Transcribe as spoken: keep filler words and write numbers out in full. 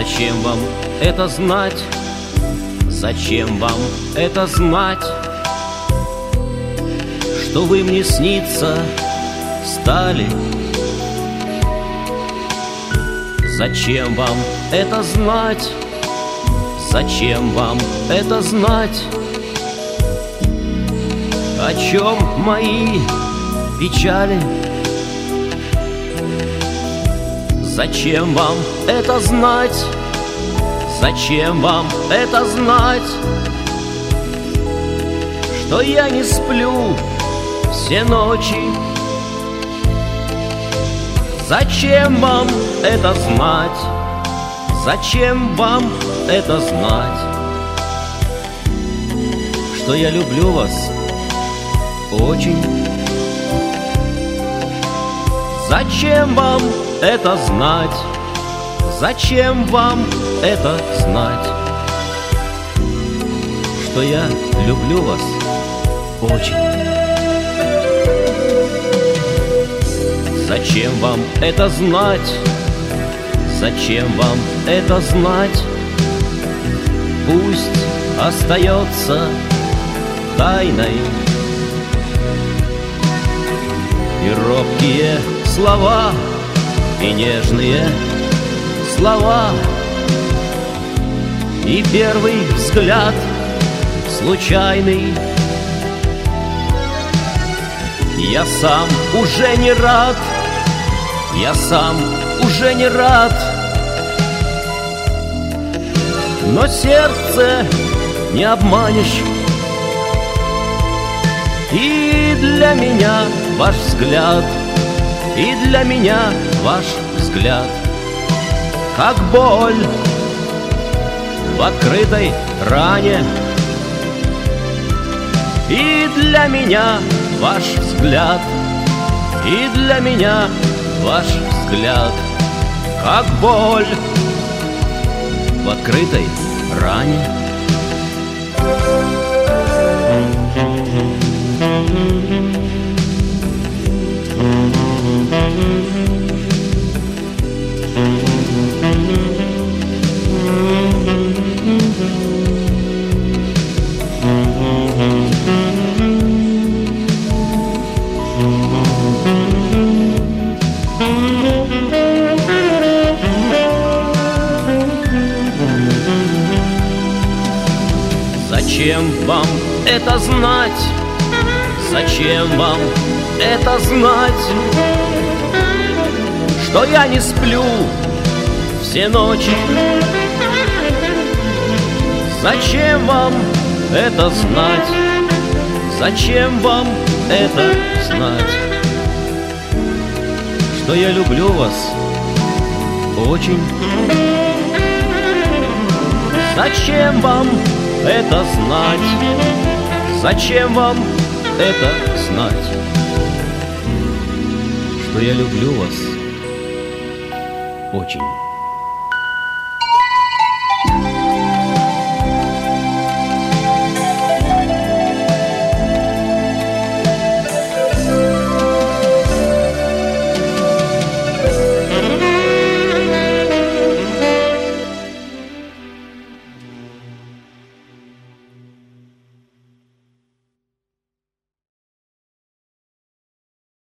Зачем вам это знать? Зачем вам это знать? Что вы мне сниться стали? Зачем вам это знать? Зачем вам это знать? О чем мои печали? Зачем вам это знать? Зачем вам это знать? Что я не сплю все ночи? Зачем вам это знать? Зачем вам это знать? Что я люблю вас очень. Зачем вам это знать? Зачем вам это знать? Что я люблю вас очень. Зачем вам это знать? Зачем вам это знать? Пусть остается тайной. И робкие слова, и нежные слова, и первый взгляд случайный. Я сам уже не рад, я сам уже не рад, но сердце не обманешь. И для меня ваш взгляд, и для меня ваш взгляд, как боль в открытой ране. И для меня ваш взгляд, и для меня ваш взгляд, как боль в открытой ране. Зачем вам это знать? Зачем вам это знать? Что я не сплю все ночи? Зачем вам это знать? Зачем вам это знать? Что я люблю вас очень. Зачем вам это знать? Зачем вам это знать? Что я люблю вас очень.